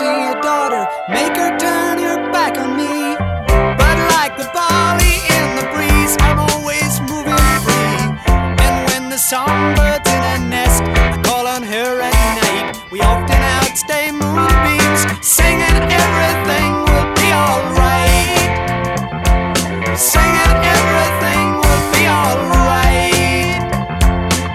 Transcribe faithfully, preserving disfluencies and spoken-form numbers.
say your daughter, make her turn her back on me. But like the barley in the breeze, I'm always moving free. And when the songbirds in